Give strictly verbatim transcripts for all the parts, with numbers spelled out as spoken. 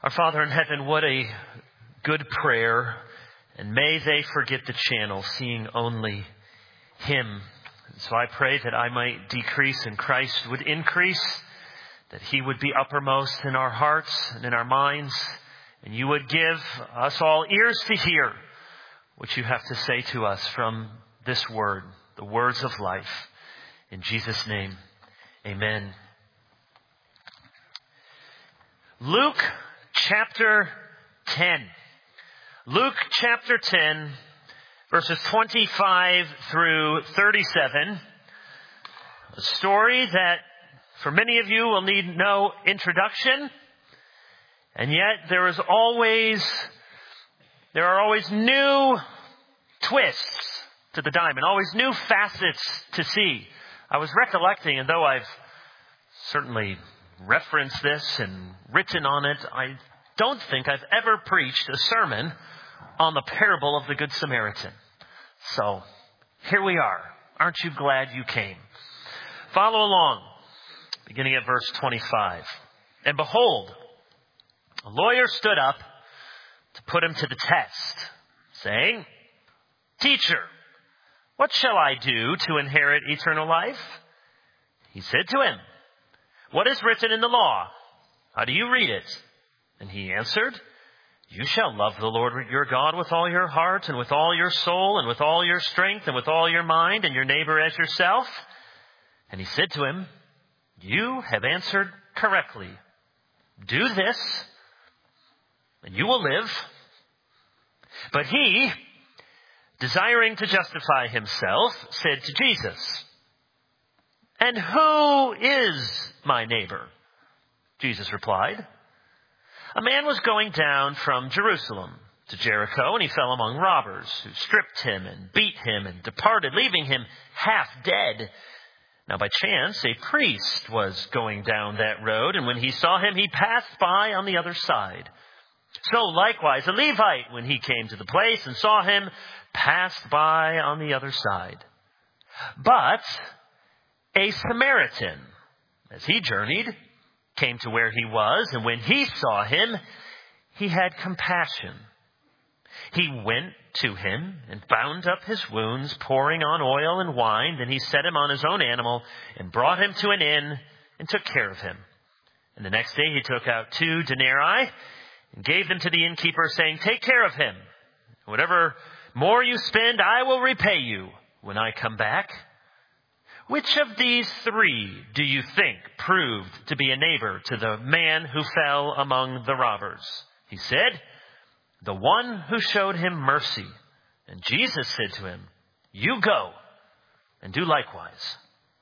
Our Father in heaven, what a good prayer. And may they forget the channel, seeing only Him. And so I pray that I might decrease and Christ would increase, that He would be uppermost in our hearts and in our minds, and you would give us all ears to hear what you have to say to us from this word, the words of life. In Jesus' name, amen. Luke chapter ten. Luke chapter ten, verses twenty-five through thirty-seven. A story that for many of you will need no introduction. And yet there is always, there are always new twists to the diamond, always new facets to see. I was recollecting, and though I've certainly referenced this and written on it, I don't think I've ever preached a sermon on the parable of the Good Samaritan. So, here we are. Aren't you glad you came? Follow along, beginning at verse twenty-five. And behold, a lawyer stood up to put him to the test, saying, Teacher, what shall I do to inherit eternal life? He said to him, What is written in the law? How do you read it? And he answered, You shall love the Lord your God with all your heart and with all your soul and with all your strength and with all your mind, and your neighbor as yourself. And he said to him, You have answered correctly. Do this, and you will live. But he, desiring to justify himself, said to Jesus, And who is my neighbor? Jesus replied, A man was going down from Jerusalem to Jericho, and he fell among robbers, who stripped him and beat him and departed, leaving him half dead. Now by chance, a priest was going down that road, and when he saw him, he passed by on the other side. So likewise, a Levite, when he came to the place and saw him, passed by on the other side. But a Samaritan, as he journeyed, came to where he was, and when he saw him, he had compassion. He went to him and bound up his wounds, pouring on oil and wine. Then he set him on his own animal and brought him to an inn and took care of him. And the next day he took out two denarii and gave them to the innkeeper, saying, Take care of him. Whatever more you spend, I will repay you when I come back. Which of these three do you think proved to be a neighbor to the man who fell among the robbers? He said, The one who showed him mercy. And Jesus said to him, You go and do likewise.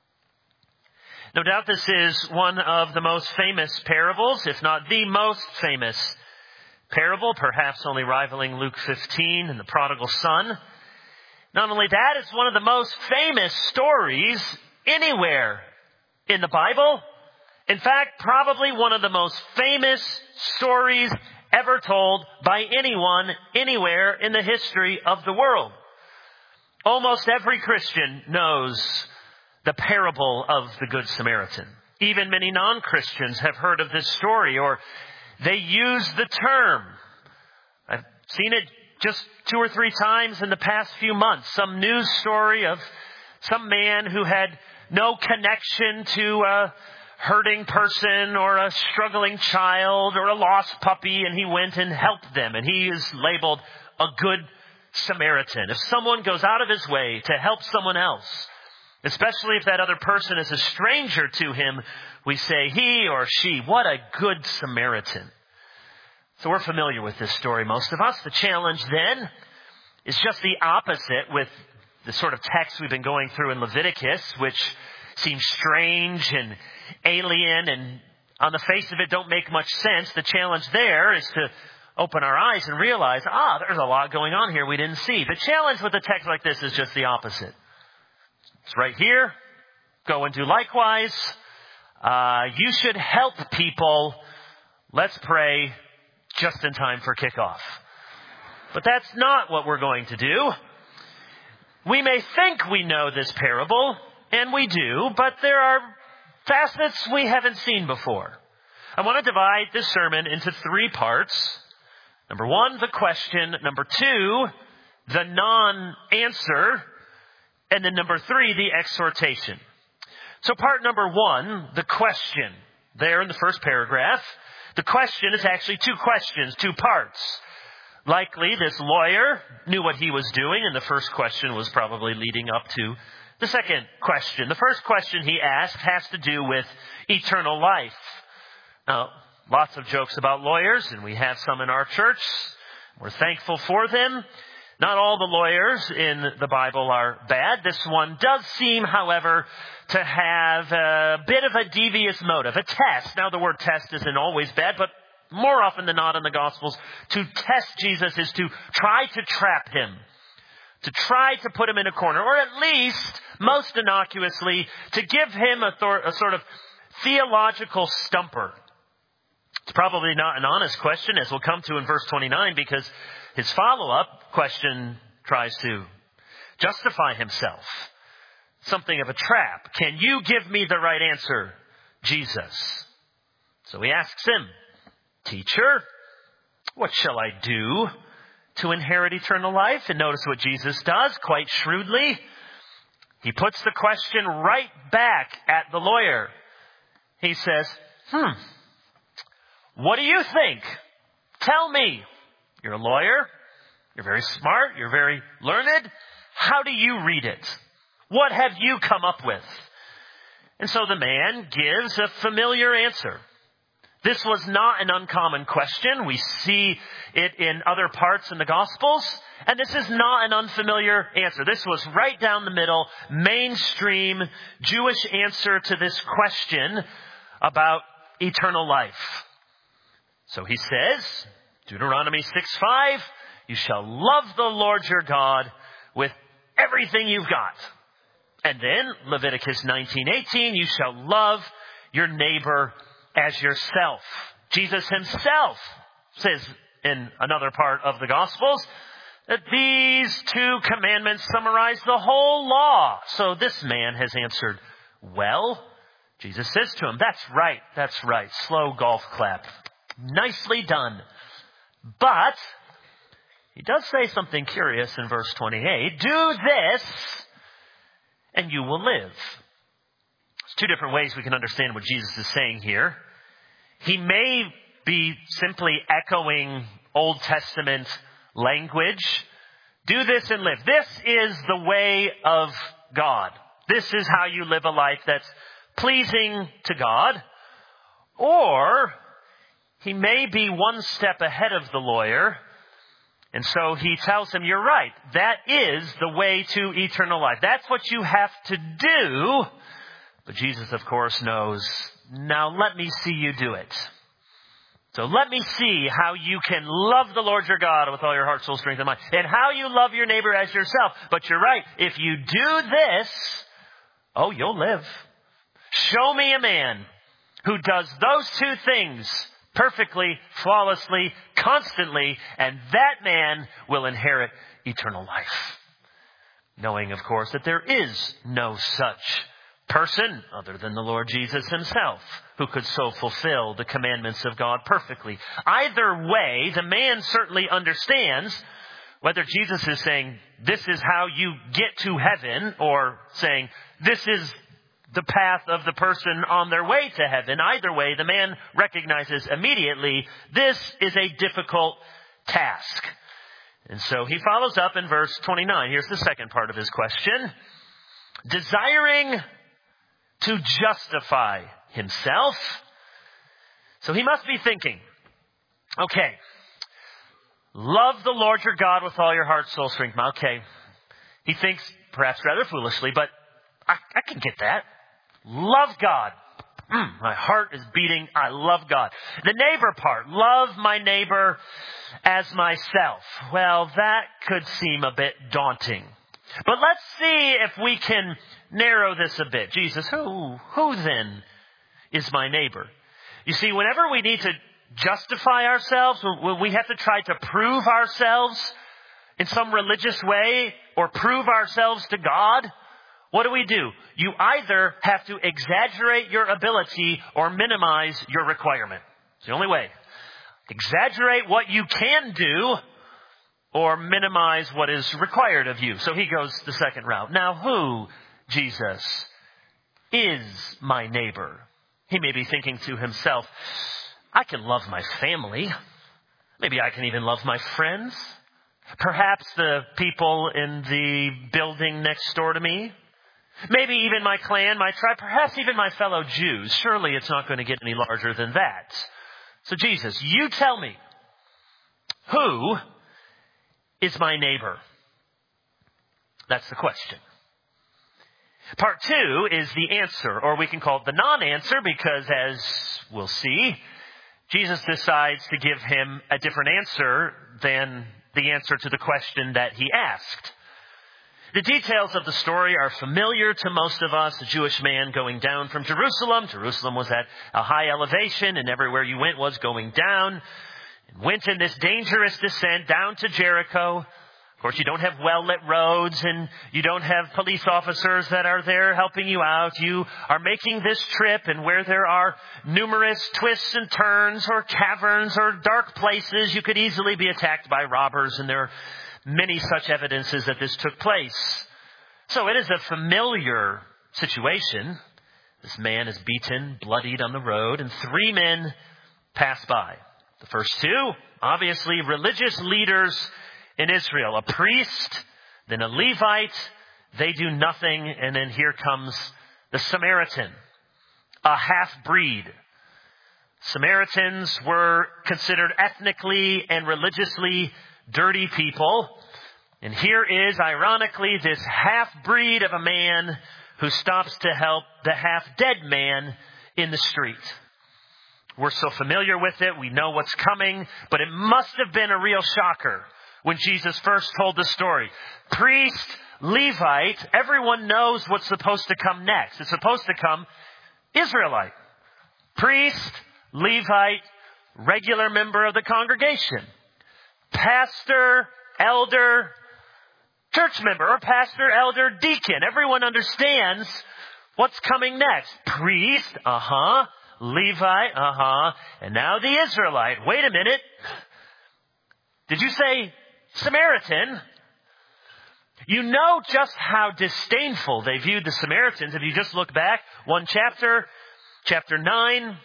No doubt this is one of the most famous parables, if not the most famous parable, perhaps only rivaling Luke fifteen and the prodigal son. Not only that, it's one of the most famous stories anywhere in the Bible. In fact, probably one of the most famous stories ever told by anyone, anywhere in the history of the world. Almost every Christian knows the parable of the Good Samaritan. Even many non-Christians have heard of this story, or they use the term. I've seen it just two or three times in the past few months. Some news story of some man who had no connection to a hurting person or a struggling child or a lost puppy, and he went and helped them. And he is labeled a good Samaritan. If someone goes out of his way to help someone else, especially if that other person is a stranger to him, we say he or she, what a good Samaritan. So we're familiar with this story, most of us. The challenge then is just the opposite with the sort of text we've been going through in Leviticus, which seems strange and alien and on the face of it don't make much sense. The challenge there is to open our eyes and realize, ah, there's a lot going on here we didn't see. The challenge with a text like this is just the opposite. It's right here. Go and do likewise. Uh, you should help people. Let's pray. Just in time for kickoff. But that's not what we're going to do. We may think we know this parable, and we do, but there are facets we haven't seen before. I want to divide this sermon into three parts. Number one, the question. Number two, the non-answer. And then number three, the exhortation. So part number one, the question. There in the first paragraph, the question is actually two questions, two parts. Likely this lawyer knew what he was doing, and the first question was probably leading up to the second question. The first question he asked has to do with eternal life. Now, lots of jokes about lawyers, and we have some in our church. We're thankful for them. Not all the lawyers in the Bible are bad. This one does seem, however, to have a bit of a devious motive, a test. Now, the word test isn't always bad, but more often than not in the Gospels, to test Jesus is to try to trap him, to try to put him in a corner, or at least, most innocuously, to give him a, thor- a sort of theological stumper. It's probably not an honest question, as we'll come to in verse twenty-nine, because his follow-up question tries to justify himself. Something of a trap. Can you give me the right answer, Jesus? So he asks him, Teacher, what shall I do to inherit eternal life? And notice what Jesus does quite shrewdly. He puts the question right back at the lawyer. He says, hmm, what do you think? Tell me. You're a lawyer. You're very smart. You're very learned. How do you read it? What have you come up with? And so the man gives a familiar answer. This was not an uncommon question. We see it in other parts in the Gospels. And this is not an unfamiliar answer. This was right down the middle, mainstream Jewish answer to this question about eternal life. So he says, Deuteronomy six five, you shall love the Lord your God with everything you've got. And then Leviticus nineteen eighteen, you shall love your neighbor as yourself. Jesus himself says in another part of the Gospels that these two commandments summarize the whole law. So this man has answered, well, Jesus says to him, that's right, that's right. Slow golf clap. Nicely done. But he does say something curious in verse twenty-eight. Do this and you will live. There's two different ways we can understand what Jesus is saying here. He may be simply echoing Old Testament language. Do this and live. This is the way of God. This is how you live a life that's pleasing to God. Or he may be one step ahead of the lawyer. And so he tells him, you're right. That is the way to eternal life. That's what you have to do. But Jesus, of course, knows, now let me see you do it. So let me see how you can love the Lord your God with all your heart, soul, strength, and mind. And how you love your neighbor as yourself. But you're right. If you do this, oh, you'll live. Show me a man who does those two things perfectly, flawlessly, constantly, and that man will inherit eternal life. Knowing, of course, that there is no such person other than the Lord Jesus himself who could so fulfill the commandments of God perfectly. Either way, the man certainly understands whether Jesus is saying, this is how you get to heaven, or saying, this is the path of the person on their way to heaven. Either way, the man recognizes immediately this is a difficult task. And so he follows up in verse twenty-nine. Here's the second part of his question. Desiring to justify himself. So he must be thinking, okay, love the Lord your God with all your heart, soul, strength. Okay. He thinks perhaps rather foolishly, but I, I can get that. Love God. Mm, my heart is beating. I love God. The neighbor part. Love my neighbor as myself. Well, that could seem a bit daunting. But let's see if we can narrow this a bit. Jesus, who, who then is my neighbor? You see, whenever we need to justify ourselves, when we have to try to prove ourselves in some religious way or prove ourselves to God, what do we do? You either have to exaggerate your ability or minimize your requirement. It's the only way. Exaggerate what you can do or minimize what is required of you. So he goes the second route. Now who, Jesus, is my neighbor? He may be thinking to himself, I can love my family. Maybe I can even love my friends. Perhaps the people in the building next door to me. Maybe even my clan, my tribe, perhaps even my fellow Jews. Surely it's not going to get any larger than that. So Jesus, you tell me, who is my neighbor? That's the question. Part two is the answer, or we can call it the non-answer, because as we'll see, Jesus decides to give him a different answer than the answer to the question that he asked. The details of the story are familiar to most of us. A Jewish man going down from Jerusalem. Jerusalem was at a high elevation, and everywhere you went was going down. And went in this dangerous descent down to Jericho. Of course, you don't have well-lit roads, and you don't have police officers that are there helping you out. You are making this trip, and where there are numerous twists and turns, or caverns, or dark places, you could easily be attacked by robbers, and there are many such evidences that this took place. So it is a familiar situation. This man is beaten, bloodied on the road, and three men pass by. The first two, obviously religious leaders in Israel, a priest, then a Levite. They do nothing, and then here comes the Samaritan, a half-breed. Samaritans were considered ethnically and religiously dirty people. And here is, ironically, this half-breed of a man who stops to help the half-dead man in the street. We're so familiar with it. We know what's coming. But it must have been a real shocker when Jesus first told the story. Priest, Levite, everyone knows what's supposed to come next. It's supposed to come Israelite. Priest, Levite, regular member of the congregation. Pastor, elder, church member, or pastor, elder, deacon. Everyone understands what's coming next. Priest, uh-huh. Levite, uh-huh. And now the Israelite. Wait a minute. Did you say Samaritan? You know just how disdainful they viewed the Samaritans. If you just look back one chapter, chapter nine,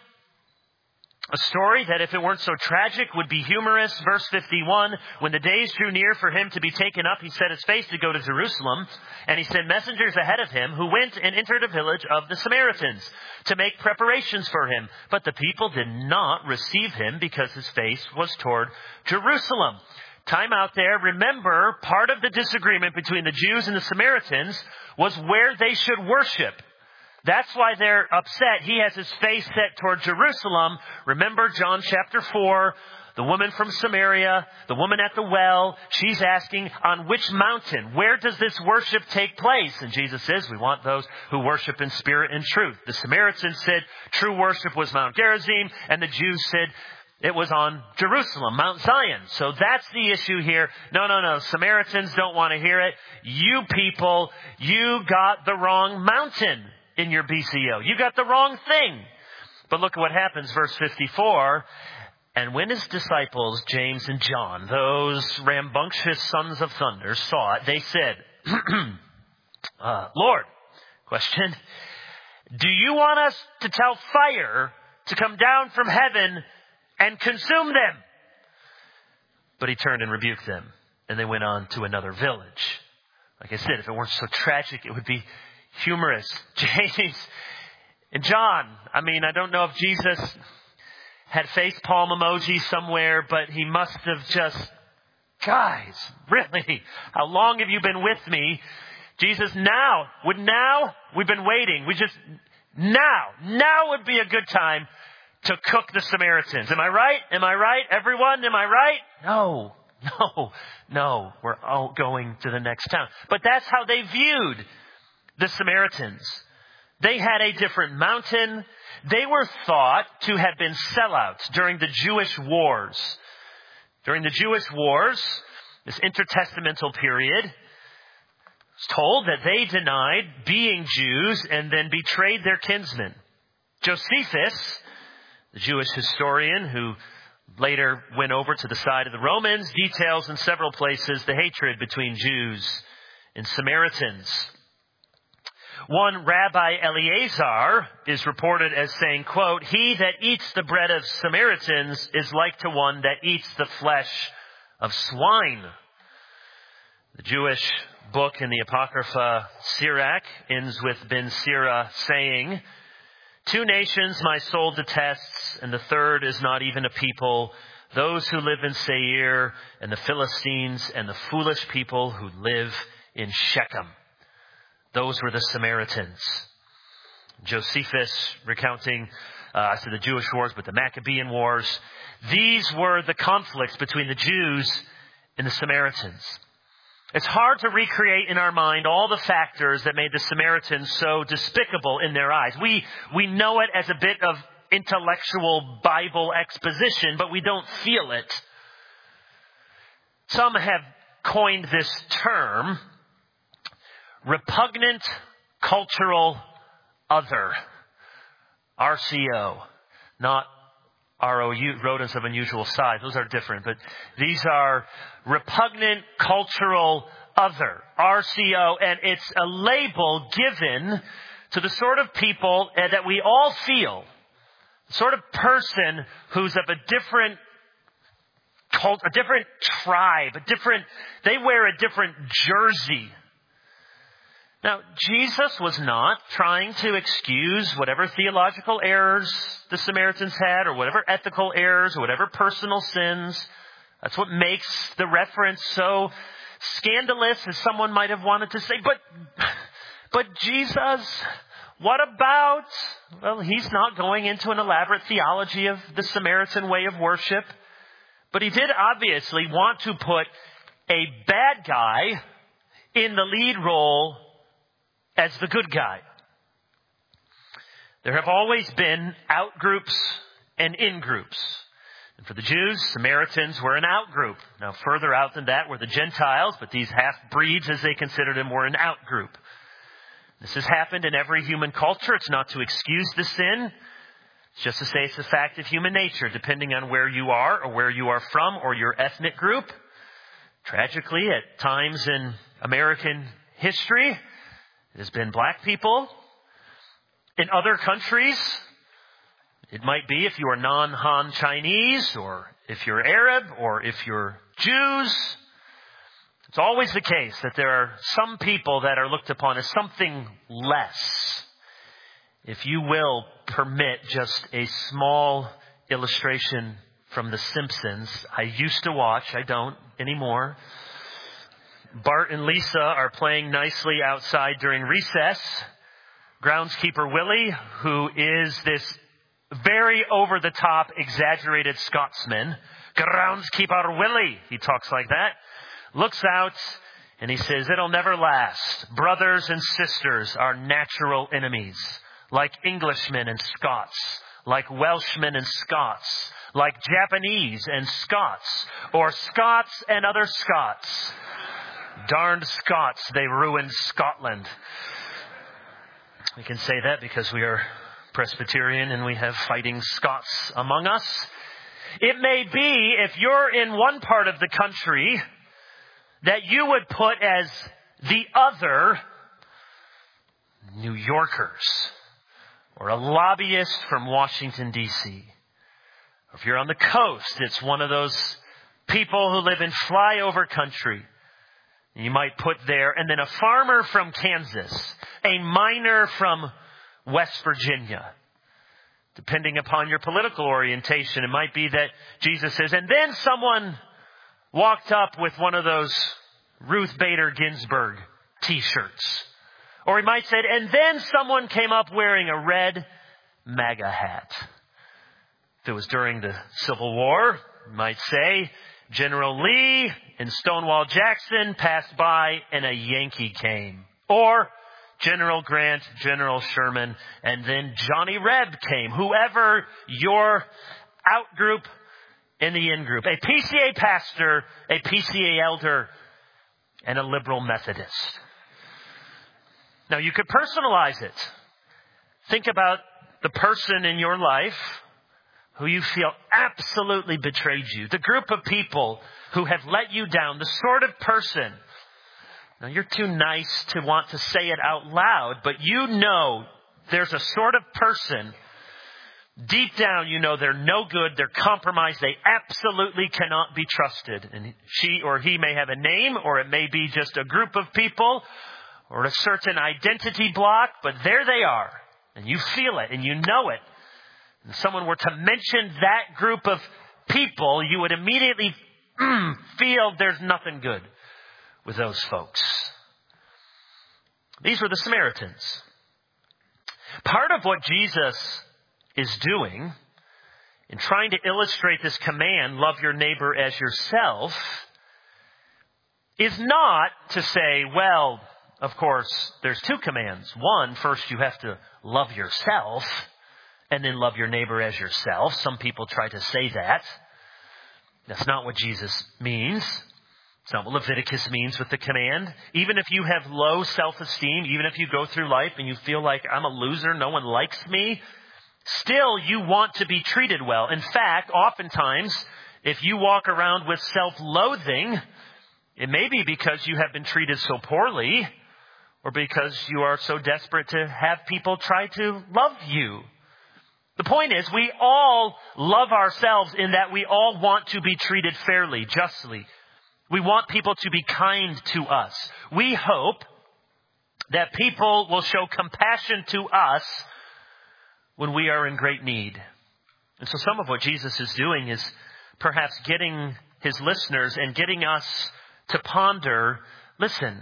a story that, if it weren't so tragic, would be humorous. Verse fifty-one, when the days drew near for him to be taken up, he set his face to go to Jerusalem, and he sent messengers ahead of him, who went and entered a village of the Samaritans to make preparations for him. But the people did not receive him because his face was toward Jerusalem. Time out there. Remember, part of the disagreement between the Jews and the Samaritans was where they should worship. That's why they're upset. He has his face set toward Jerusalem. Remember John chapter four, the woman from Samaria, the woman at the well. She's asking, on which mountain? Where does this worship take place? And Jesus says, we want those who worship in spirit and truth. The Samaritans said true worship was Mount Gerizim, and the Jews said it was on Jerusalem, Mount Zion. So that's the issue here. No, no, no. Samaritans don't want to hear it. You people, you got the wrong mountain in your B C O. You got the wrong thing. But look at what happens, verse fifty-four. And when his disciples, James and John, those rambunctious sons of thunder, saw it, they said, uh, Lord, question, do you want us to tell fire to come down from heaven and consume them? But he turned and rebuked them, and they went on to another village. Like I said, if it weren't so tragic, it would be humorous. James and John. I mean, I don't know if Jesus had face palm emoji somewhere, but he must have just, guys, really, how long have you been with me? Jesus, now, would now, we've been waiting. We just, now, now would be a good time to cook the Samaritans. Am I right? Am I right? Everyone, am I right? No, no, no. We're all going to the next town. But that's how they viewed the Samaritans. They had a different mountain. They were thought to have been sellouts during the Jewish wars. During the Jewish wars, this intertestamental period, It's told that they denied being Jews and then betrayed their kinsmen. Josephus, the Jewish historian who later went over to the side of the Romans, details in several places the hatred between Jews and Samaritans. One Rabbi Eleazar is reported as saying, quote, "He that eats the bread of Samaritans is like to one that eats the flesh of swine." The Jewish book in the Apocrypha Sirach ends with Ben Sira saying, "Two nations my soul detests, and the third is not even a people, those who live in Seir, and the Philistines, and the foolish people who live in Shechem." Those were the Samaritans. Josephus recounting uh, so the Jewish wars, but the Maccabean wars. These were the conflicts between the Jews and the Samaritans. It's hard to recreate in our mind all the factors that made the Samaritans so despicable in their eyes. We, we know it as a bit of intellectual Bible exposition, but we don't feel it. Some have coined this term, repugnant cultural other. R C O. Not R O U, rodents of unusual size. Those are different. But these are repugnant cultural other. R C O. And it's a label given to the sort of people that we all feel. The sort of person who's of a different cult, a different tribe, a different, they wear a different jersey. Now, Jesus was not trying to excuse whatever theological errors the Samaritans had, or whatever ethical errors, or whatever personal sins. That's what makes the reference so scandalous, as someone might have wanted to say. But, but Jesus, what about? Well, he's not going into an elaborate theology of the Samaritan way of worship. But he did obviously want to put a bad guy in the lead role as the good guy. There have always been out-groups and in-groups. And for the Jews, Samaritans were an out-group. Now, further out than that were the Gentiles, but these half-breeds, as they considered them, were an out-group. This has happened in every human culture. It's not to excuse the sin. It's just to say it's a fact of human nature, depending on where you are or where you are from or your ethnic group. Tragically, at times in American history, it has been black people. In other countries, it might be if you are non-Han Chinese, or if you're Arab, or if you're Jews. It's always the case that there are some people that are looked upon as something less. If you will permit just a small illustration from The Simpsons. I used to watch, I don't anymore. Bart and Lisa are playing nicely outside during recess. Groundskeeper Willie, who is this very over-the-top, exaggerated Scotsman. Groundskeeper Willie, he talks like that. Looks out and he says, "It'll never last. Brothers and sisters are natural enemies. Like Englishmen and Scots. Like Welshmen and Scots. Like Japanese and Scots. Or Scots and other Scots. Darned Scots, they ruined Scotland." We can say that because we are Presbyterian and we have fighting Scots among us. It may be, if you're in one part of the country, that you would put as the other New Yorkers, or a lobbyist from Washington, D C Or if you're on the coast, it's one of those people who live in flyover country. You might put there, and then a farmer from Kansas, a miner from West Virginia. Depending upon your political orientation, it might be that Jesus says, and then someone walked up with one of those Ruth Bader Ginsburg t-shirts. Or he might say, and then someone came up wearing a red MAGA hat. If it was during the Civil War, you might say, General Lee and Stonewall Jackson passed by and a Yankee came. Or General Grant, General Sherman, and then Johnny Reb came. Whoever your out group and the in group. A P C A pastor, a P C A elder, and a liberal Methodist. Now, you could personalize it. Think about the person in your life who you feel absolutely betrayed you. The group of people who have let you down. The sort of person. Now, you're too nice to want to say it out loud, but you know there's a sort of person. Deep down, you know they're no good. They're compromised. They absolutely cannot be trusted. And she or he may have a name, or it may be just a group of people, or a certain identity block, but there they are. And you feel it, and you know it. And if someone were to mention that group of people, you would immediately mm, feel there's nothing good with those folks. These were the Samaritans. Part of what Jesus is doing in trying to illustrate this command, love your neighbor as yourself, is not to say, well, of course, there's two commands. One, first you have to love yourself, and then love your neighbor as yourself. Some people try to say that. That's not what Jesus means. It's not what Leviticus means with the command. Even if you have low self-esteem, even if you go through life and you feel like I'm a loser, no one likes me, still you want to be treated well. In fact, oftentimes, if you walk around with self-loathing, it may be because you have been treated so poorly, or because you are so desperate to have people try to love you. The point is, we all love ourselves in that we all want to be treated fairly, justly. We want people to be kind to us. We hope that people will show compassion to us when we are in great need. And so some of what Jesus is doing is perhaps getting his listeners and getting us to ponder, listen,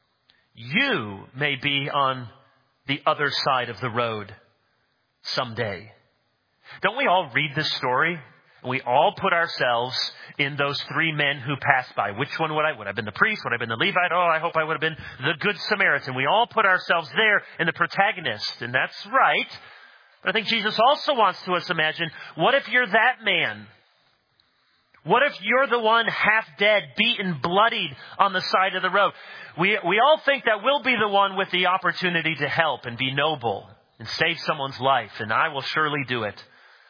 you may be on the other side of the road someday. Don't we all read this story? And we all put ourselves in those three men who passed by. Which one would I? Would I have been the priest? Would I have been the Levite? Oh, I hope I would have been the Good Samaritan. We all put ourselves there in the protagonist. And that's right. But I think Jesus also wants to us imagine, what if you're that man? What if you're the one half dead, beaten, bloodied on the side of the road? We we all think that we'll be the one with the opportunity to help and be noble and save someone's life, and I will surely do it.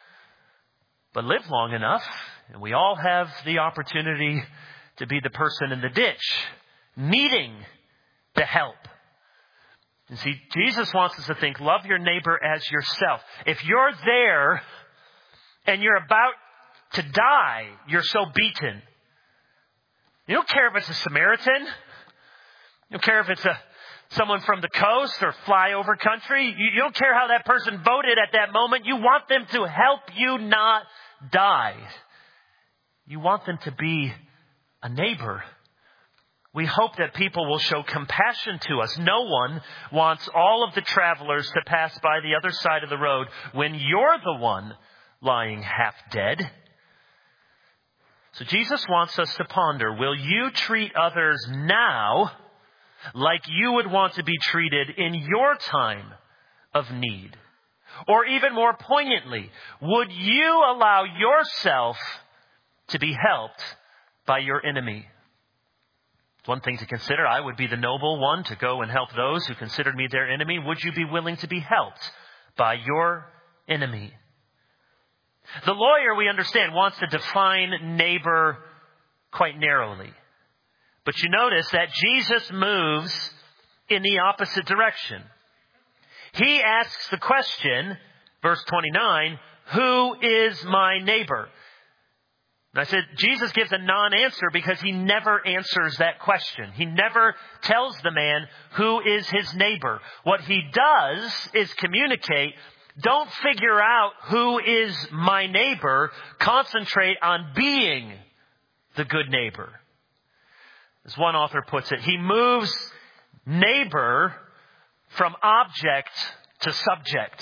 But live long enough, and we all have the opportunity to be the person in the ditch, needing the help. And see, Jesus wants us to think, love your neighbor as yourself. If you're there and you're about to die, you're so beaten. You don't care if it's a Samaritan. You don't care if it's a someone from the coast or flyover country. You, you don't care how that person voted at that moment. You want them to help you not die. You want them to be a neighbor. We hope that people will show compassion to us. No one wants all of the travelers to pass by the other side of the road when you're the one lying half dead. So Jesus wants us to ponder, will you treat others now like you would want to be treated in your time of need? Or even more poignantly, would you allow yourself to be helped by your enemy? One thing to consider, I would be the noble one to go and help those who considered me their enemy. Would you be willing to be helped by your enemy? The lawyer, we understand, wants to define neighbor quite narrowly. But you notice that Jesus moves in the opposite direction. He asks the question, verse twenty-nine, who is my neighbor? And I said, Jesus gives a non-answer because he never answers that question. He never tells the man who is his neighbor. What he does is communicate, don't figure out who is my neighbor. Concentrate on being the good neighbor. As one author puts it, he moves neighbor from object to subject.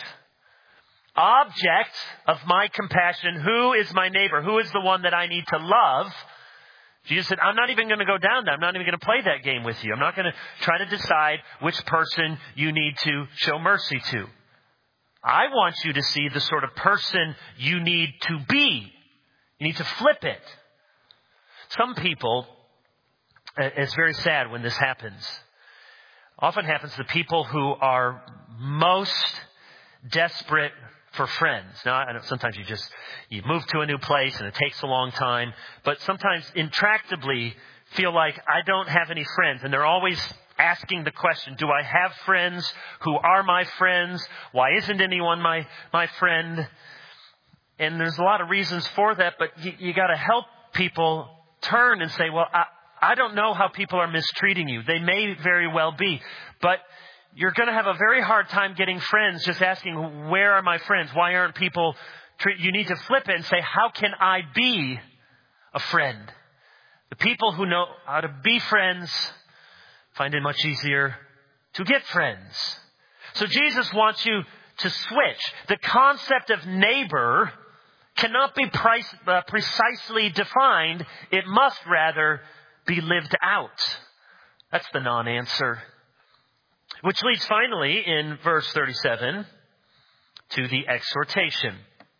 Object of my compassion, who is my neighbor? Who is the one that I need to love? Jesus said, I'm not even going to go down there. I'm not even going to play that game with you. I'm not going to try to decide which person you need to show mercy to. I want you to see the sort of person you need to be. You need to flip it. Some people, it's very sad when this happens. often happens to people who are most desperate for friends. Now, I know sometimes you just, you move to a new place and it takes a long time, but sometimes intractably feel like I don't have any friends, and they're always asking the question, do I have friends? Who are my friends? Why isn't anyone my, my friend? And there's a lot of reasons for that, but you, you got to help people turn and say, well, I, I don't know how people are mistreating you. They may very well be, but you're going to have a very hard time getting friends just asking, where are my friends? Why aren't people treat? You need to flip it and say, how can I be a friend? The people who know how to be friends find it much easier to get friends. So Jesus wants you to switch. The concept of neighbor cannot be price, uh, precisely defined. It must rather be lived out. That's the non-answer. Which leads finally in verse thirty-seven to the exhortation.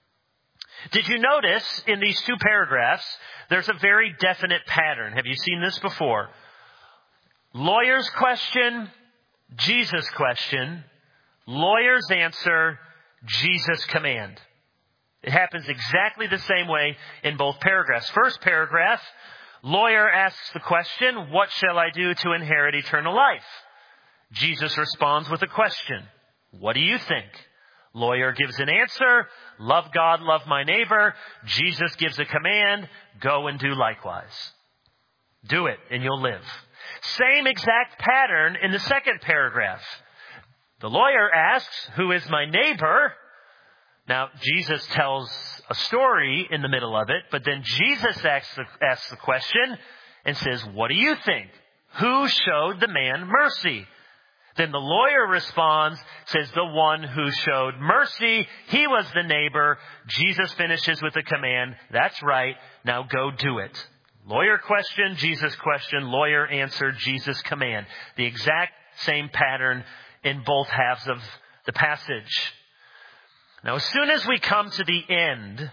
Did you notice in these two paragraphs, there's a very definite pattern. Have you seen this before? Lawyer's question, Jesus question. Lawyer's answer, Jesus command. It happens exactly the same way in both paragraphs. First paragraph, lawyer asks the question, what shall I do to inherit eternal life? Jesus responds with a question. What do you think? Lawyer gives an answer. Love God, love my neighbor. Jesus gives a command. Go and do likewise. Do it and you'll live. Same exact pattern in the second paragraph. The lawyer asks, who is my neighbor? Now, Jesus tells a story in the middle of it, but then Jesus asks the, asks the question and says, what do you think? Who showed the man mercy? Then the lawyer responds, says, the one who showed mercy, he was the neighbor. Jesus finishes with a command. That's right. Now go do it. Lawyer question, Jesus question, lawyer answer, Jesus command. The exact same pattern in both halves of the passage. Now, as soon as we come to the end,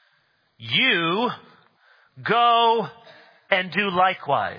you go and do likewise.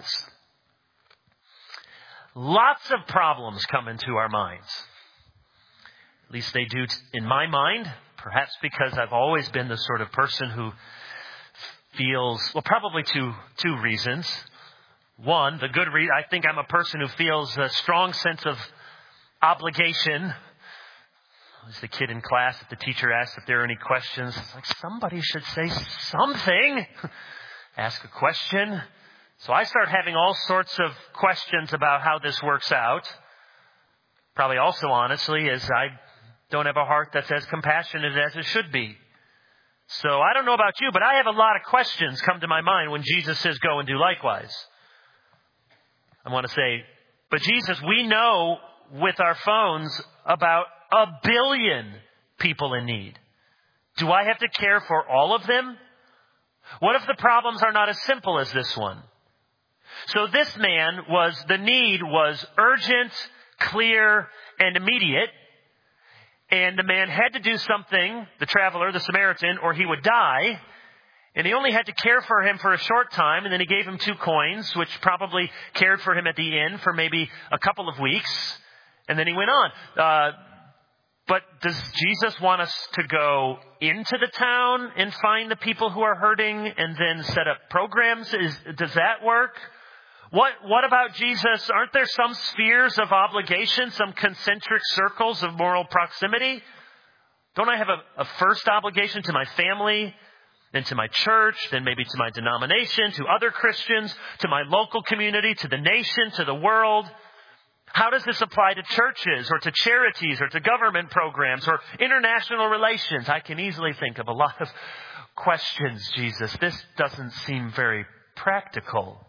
Lots of problems come into our minds. At least they do in my mind, perhaps because I've always been the sort of person who feels, well, probably two, two reasons. One, the good reason, I think I'm a person who feels a strong sense of obligation. As the kid in class, if the teacher asks if there are any questions, it's like somebody should say something. Ask a question. So I start having all sorts of questions about how this works out. Probably also, honestly, as I don't have a heart that's as compassionate as it should be. So I don't know about you, but I have a lot of questions come to my mind when Jesus says go and do likewise. I want to say, but Jesus, we know with our phones about a billion people in need. Do I have to care for all of them? What if the problems are not as simple as this one? So this man was, the need was urgent, clear, and immediate. And the man had to do something, the traveler, the Samaritan, or he would die. And he only had to care for him for a short time. And then he gave him two coins, which probably cared for him at the inn for maybe a couple of weeks. And then he went on. Uh, but does Jesus want us to go into the town and find the people who are hurting and then set up programs? Is, does that work? What, what about Jesus? Aren't there some spheres of obligation, some concentric circles of moral proximity? Don't I have a, a first obligation to my family, then to my church, then maybe to my denomination, to other Christians, to my local community, to the nation, to the world? How does this apply to churches or to charities or to government programs or international relations? I can easily think of a lot of questions, Jesus. This doesn't seem very practical.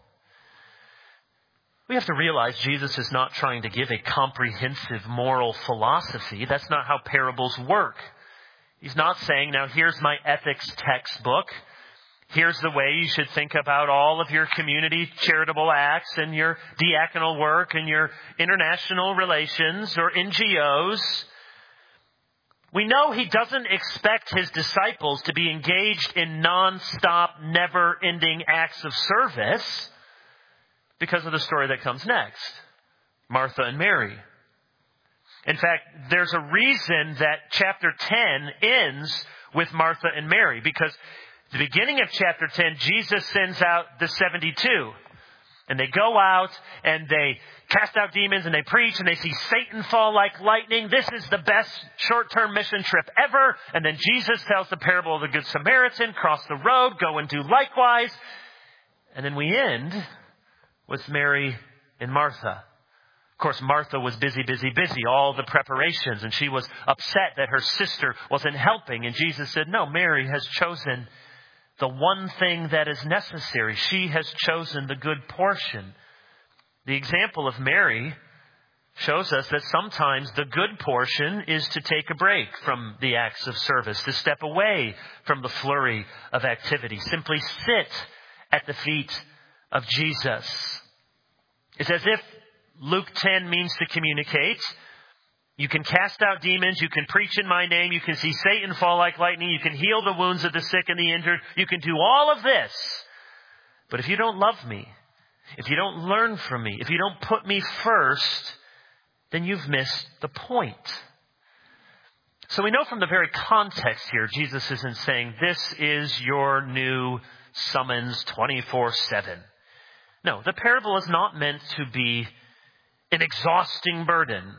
We have to realize Jesus is not trying to give a comprehensive moral philosophy. That's not how parables work. He's not saying, now here's my ethics textbook. Here's the way you should think about all of your community charitable acts and your diaconal work and your international relations or N G Os. We know he doesn't expect his disciples to be engaged in non-stop, never-ending acts of service because of the story that comes next. Martha and Mary. In fact, there's a reason that chapter ten ends with Martha and Mary, because at the beginning of chapter ten, Jesus sends out the seventy-two. And they go out and they cast out demons and they preach and they see Satan fall like lightning. This is the best short-term mission trip ever. And then Jesus tells the parable of the Good Samaritan, cross the road, go and do likewise. And then we end with Mary and Martha. Of course, Martha was busy, busy, busy, all the preparations. And she was upset that her sister wasn't helping. And Jesus said, no, Mary has chosen the one thing that is necessary. She has chosen the good portion. The example of Mary shows us that sometimes the good portion is to take a break from the acts of service, to step away from the flurry of activity, simply sit at the feet of Jesus. It's as if Luke ten means to communicate. You can cast out demons. You can preach in my name. You can see Satan fall like lightning. You can heal the wounds of the sick and the injured. You can do all of this. But if you don't love me, if you don't learn from me, if you don't put me first, then you've missed the point. So we know from the very context here, Jesus isn't saying, this is your new summons twenty-four seven. No, the parable is not meant to be an exhausting burden.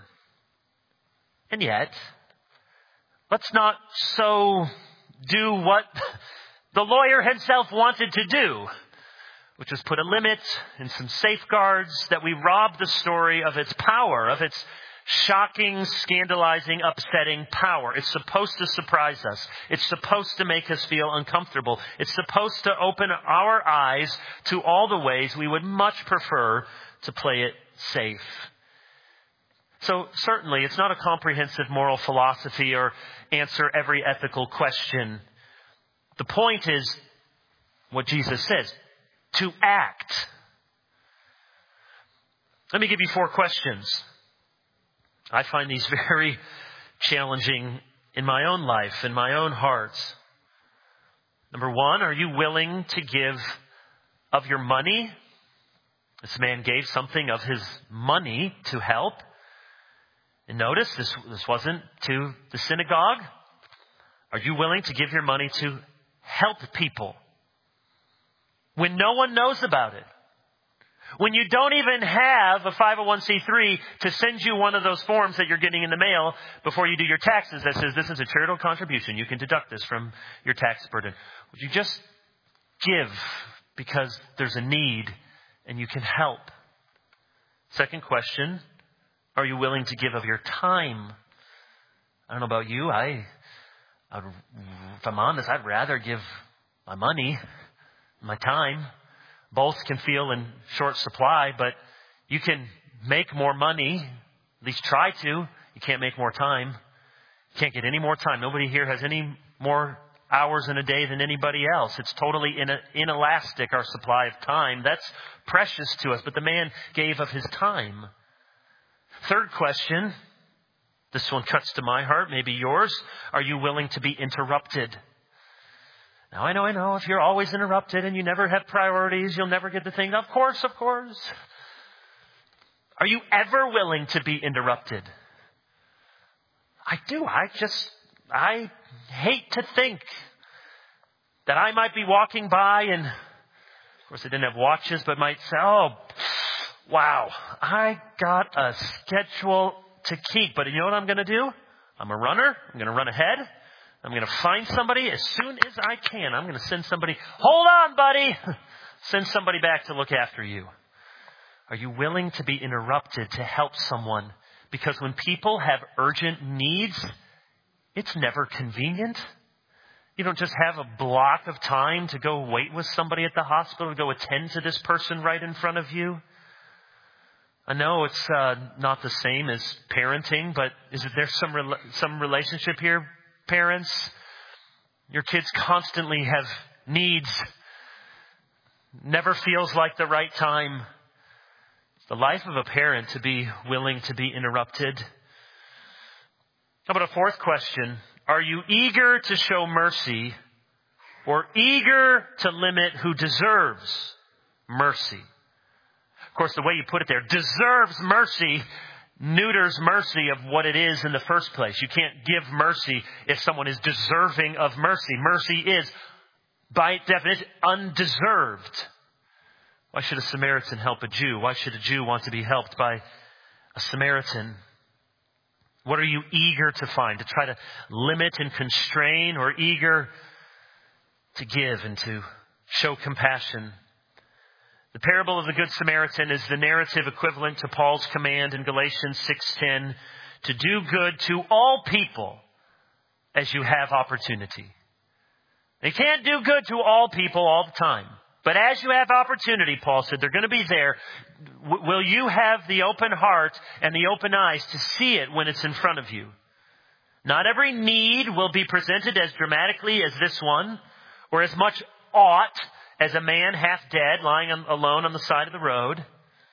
And yet, let's not so do what the lawyer himself wanted to do, which was put a limit and some safeguards that we rob the story of its power, of its shocking, scandalizing, upsetting power. It's supposed to surprise us. It's supposed to make us feel uncomfortable. It's supposed to open our eyes to all the ways we would much prefer to play it safe. So certainly it's not a comprehensive moral philosophy or answer every ethical question. The point is what Jesus says, to act. Let me give you four questions. I find these very challenging in my own life, in my own heart. Number one, are you willing to give of your money? This man gave something of his money to help. And notice, this, this wasn't to the synagogue. Are you willing to give your money to help people when no one knows about it? When you don't even have a five oh one c three to send you one of those forms that you're getting in the mail before you do your taxes that says this is a charitable contribution. You can deduct this from your tax burden. Would you just give because there's a need and you can help? Second question. Are you willing to give of your time? I don't know about you. I, I, if I'm honest, I'd rather give my money, my time. Both can feel in short supply, but you can make more money, at least try to. You can't make more time. You can't get any more time. Nobody here has any more hours in a day than anybody else. It's totally inelastic, our supply of time. That's precious to us, but the man gave of his time. Third question, this one cuts to my heart, maybe yours. Are you willing to be interrupted? Now, I know, I know, if you're always interrupted and you never have priorities, you'll never get the thing. Of course, of course. Are you ever willing to be interrupted? I do. I just, I hate to think that I might be walking by and, of course, I didn't have watches, but might say, oh, wow, I got a schedule to keep. But you know what I'm going to do? I'm a runner. I'm going to run ahead. I'm going to find somebody as soon as I can. I'm going to send somebody, hold on, buddy. Send somebody back to look after you. Are you willing to be interrupted to help someone? Because when people have urgent needs, it's never convenient. You don't just have a block of time to go wait with somebody at the hospital, to go attend to this person right in front of you. I know it's uh, not the same as parenting, but is there some re- some relationship here, parents? Your kids constantly have needs. Never feels like the right time. The life of a parent to be willing to be interrupted. How about a fourth question? Are you eager to show mercy or eager to limit who deserves mercy? of course, the way you put it there, deserves mercy, neuters mercy of what it is in the first place. You can't give mercy if someone is deserving of mercy. Mercy is, by definition, undeserved. Why should a Samaritan help a Jew? Why should a Jew want to be helped by a Samaritan? What are you eager to find? To try to limit and constrain, or eager to give and to show compassion? The parable of the Good Samaritan is the narrative equivalent to Paul's command in Galatians six ten to do good to all people as you have opportunity. You can't do good to all people all the time. But as you have opportunity, Paul said, they're going to be there. W- will you have the open heart and the open eyes to see it when it's in front of you? Not every need will be presented as dramatically as this one, or as much ought as a man half dead lying on, alone on the side of the road.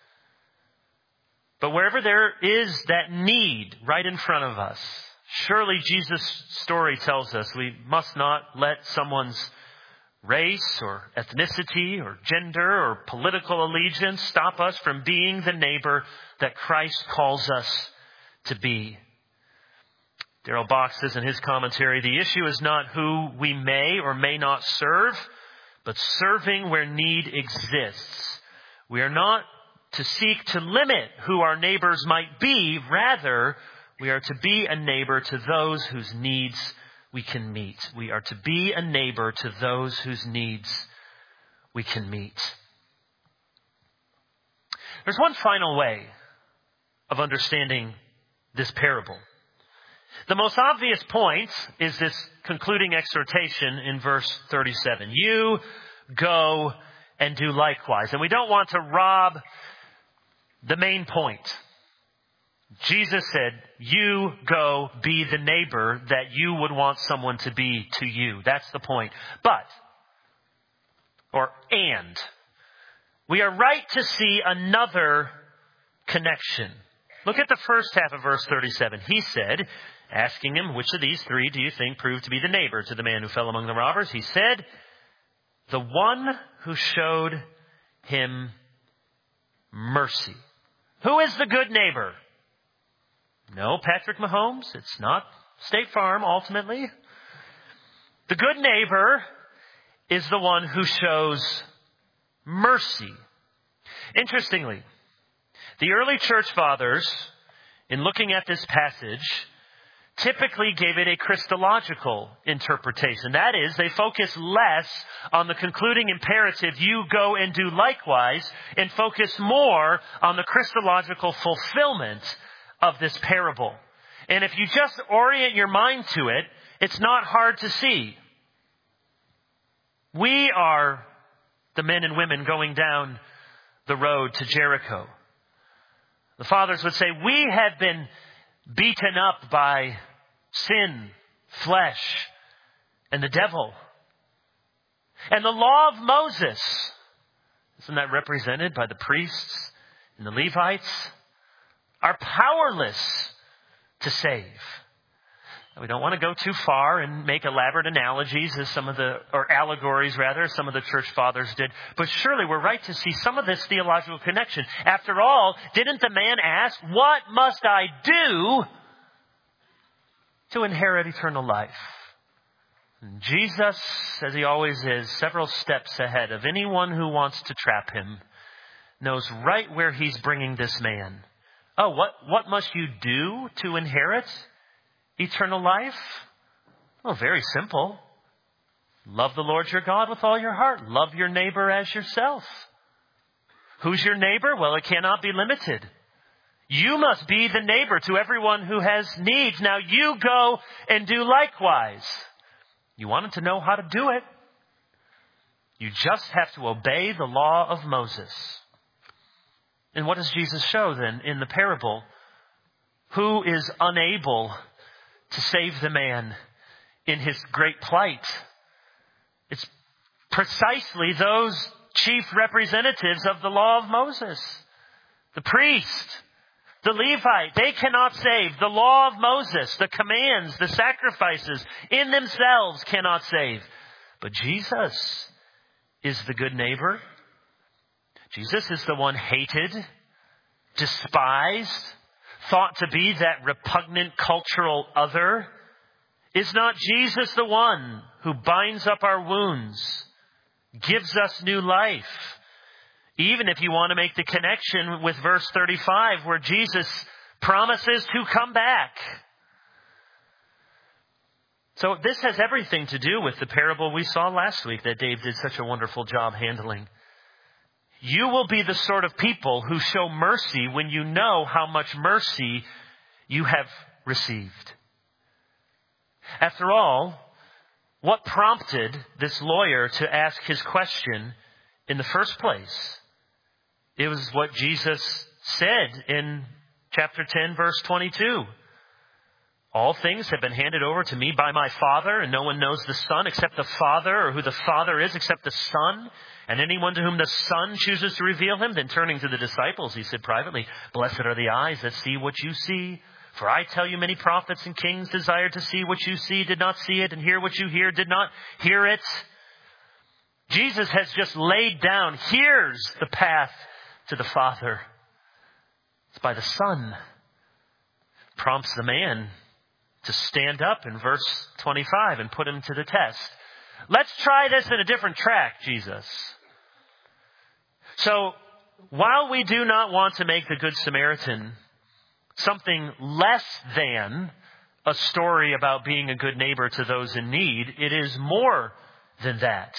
But wherever there is that need right in front of us, surely Jesus' story tells us we must not let someone's race or ethnicity or gender or political allegiance stop us from being the neighbor that Christ calls us to be. Darrell Bock says in his commentary, the issue is not who we may or may not serve, but serving where need exists. We are not to seek to limit who our neighbors might be. Rather, we are to be a neighbor to those whose needs we can meet. We are to be a neighbor to those whose needs we can meet. There's one final way of understanding this parable. The most obvious point is this concluding exhortation in verse thirty-seven. You go and do likewise. And we don't want to rob the main point. Jesus said, you go be the neighbor that you would want someone to be to you. That's the point. But, or and, we are right to see another connection. Look at the first half of verse thirty-seven. He said, asking him, which of these three do you think proved to be the neighbor to the man who fell among the robbers? He said, the one who showed him mercy. Who is the good neighbor? No, Patrick Mahomes. It's not State Farm, ultimately. The good neighbor is the one who shows mercy. Interestingly, the early church fathers, in looking at this passage, typically gave it a Christological interpretation. That is, they focus less on the concluding imperative, you go and do likewise, and focus more on the Christological fulfillment of this parable. And if you just orient your mind to it, it's not hard to see. We are the men and women going down the road to Jericho. The fathers would say, we have been beaten up by sin, flesh, and the devil. And the law of Moses, isn't that represented by the priests and the Levites, are powerless to save. We don't want to go too far and make elaborate analogies as some of the, or allegories rather, as some of the church fathers did. But surely we're right to see some of this theological connection. After all, didn't the man ask, what must I do to inherit eternal life? And Jesus, as he always is, several steps ahead of anyone who wants to trap him, knows right where he's bringing this man. Oh, what, what must you do to inherit eternal life? Well, very simple. Love the Lord your God with all your heart. Love your neighbor as yourself. Who's your neighbor? Well, it cannot be limited. You must be the neighbor to everyone who has needs. Now you go and do likewise. You wanted to know how to do it. You just have to obey the law of Moses. And what does Jesus show then in the parable? Who is unable to save the man in his great plight? It's precisely those chief representatives of the law of Moses. The priest, the Levite, they cannot save. The law of Moses, the commands, the sacrifices in themselves cannot save. But Jesus is the good neighbor. Jesus is the one hated, despised, thought to be that repugnant cultural other. Is not Jesus the one who binds up our wounds, gives us new life? Even if you want to make the connection with verse thirty-five, where Jesus promises to come back. So this has everything to do with the parable we saw last week that Dave did such a wonderful job handling. You will be the sort of people who show mercy when you know how much mercy you have received. After all, what prompted this lawyer to ask his question in the first place? It was what Jesus said in chapter ten, verse twenty-two. All things have been handed over to me by my Father, and no one knows the Son except the Father, or who the Father is except the Son, and anyone to whom the Son chooses to reveal him. Then turning to the disciples, he said privately, blessed are the eyes that see what you see. For I tell you, many prophets and kings desired to see what you see, did not see it, and hear what you hear, did not hear it. Jesus has just laid down, here's the path to the Father. It's by the Son. Prompts the man to stand up in verse twenty-five and put him to the test. Let's try this in a different track, Jesus. So, while we do not want to make the Good Samaritan something less than a story about being a good neighbor to those in need, it is more than that.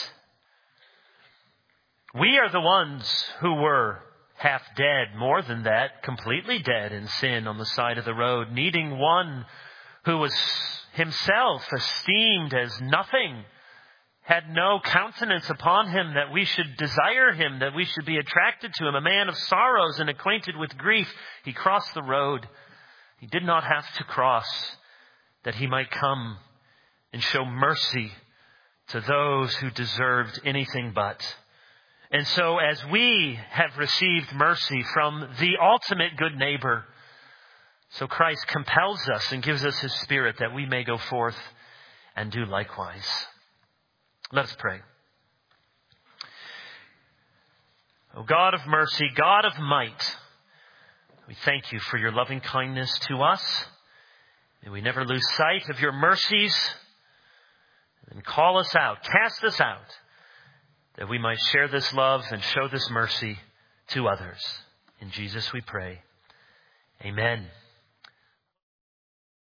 We are the ones who were half dead, more than that, completely dead in sin on the side of the road, needing one who was himself esteemed as nothing, had no countenance upon him that we should desire him, that we should be attracted to him, a man of sorrows and acquainted with grief. He crossed the road. He did not have to cross, that he might come and show mercy to those who deserved anything but. And so as we have received mercy from the ultimate good neighbor, so Christ compels us and gives us his Spirit that we may go forth and do likewise. Let us pray. O God of mercy, God of might, we thank you for your loving kindness to us. May we never lose sight of your mercies, and call us out, cast us out, that we might share this love and show this mercy to others. In Jesus we pray. Amen.